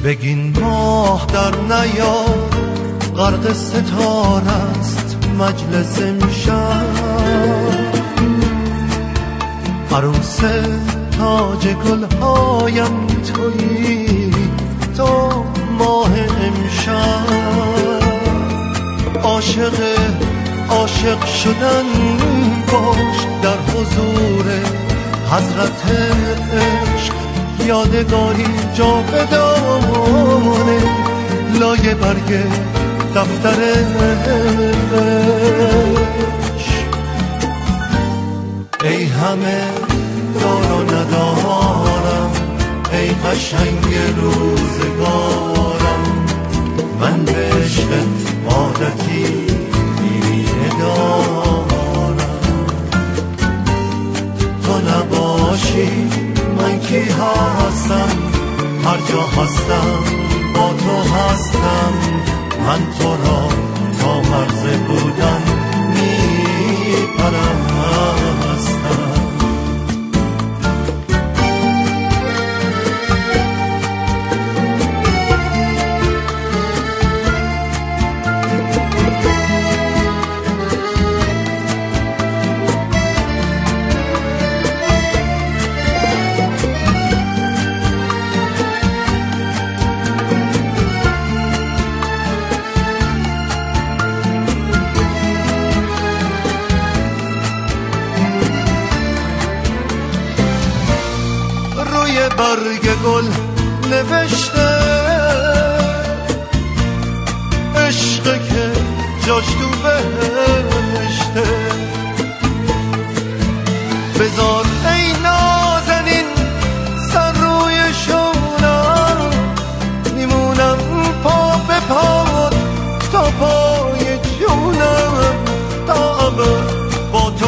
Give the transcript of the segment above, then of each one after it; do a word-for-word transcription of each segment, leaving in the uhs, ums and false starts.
بگین ماه در نیاد غرق ستاره است مجلس امشب، عروس تاج گلهایم تویی تو ماه امشب. عاشق عاشق شدن باش در حضور حضرت عشق، یادگاری جاودانه لایه برگ دفتر عشق. ای همه دار و ندارم، ای قشنگ روزگارم، من به عشقت عادتی دیوینه دارم. تو نباشی من کی هستم، هر جا هستم با تو هستم، من تو را تا مرز بودن میپرستم. برگ گل نوشته عشق که جاش تو بهشته، بذار ای نازنین سر روی شونم، میمونم پا به پا تا پای جونم، تا ابد با تو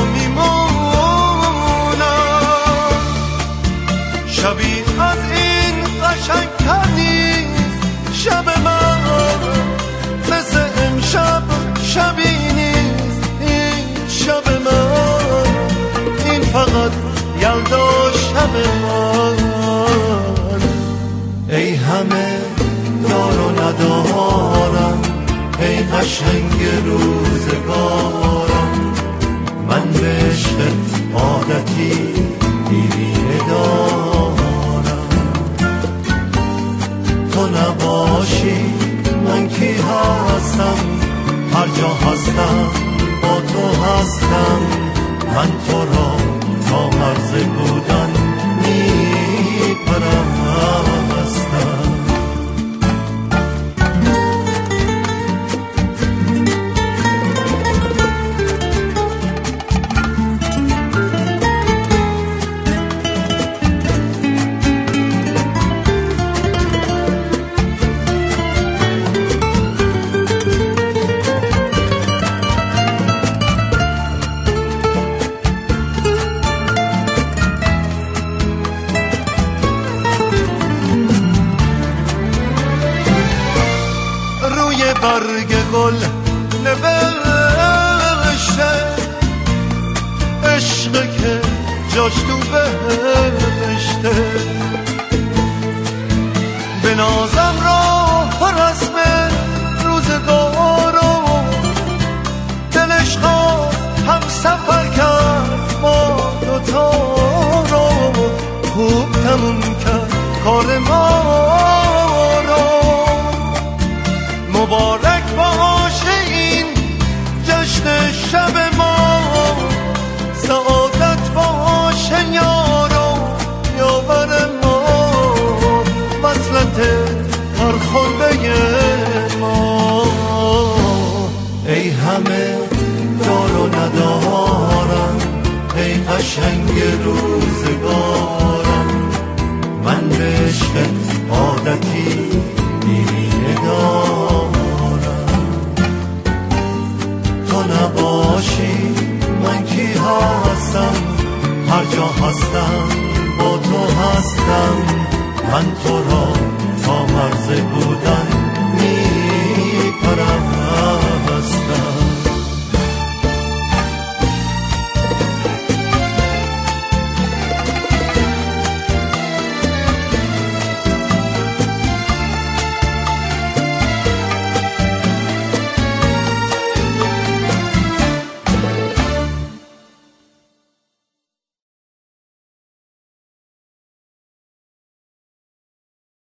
میمونم. شبی از این قشنگ‌تر نیست شب من، مثل امشب شبی نیست این شب من، این فقط یلدا شب من. ای همه دار و ندارم، ای قشنگ روزگارم، من به عشقت عادتی دیوینه دارم. تو نباشی من کی هستم، هر جا هستم با تو هستم، من تو را تا مرز بودن میپرستم. برگ گل نوشته عشق که جاش تو بهشته، به نازم راه رسم روزگارو، دلش خواست هم سفر کرد ما دوتا رو، خوب تموم کرد کار ما رو. مبارک باشه این جشن شب ما، سعادت باشه یارو یاور ما، وصلت فرخنده ما. ای همه دار و ندارم، ای قشنگ روزگارم، من به عشقت عادتی دیوینه دارم. تو نباشی من کی هستم، هر جا هستم با تو هستم، من تو را تا مرز بودن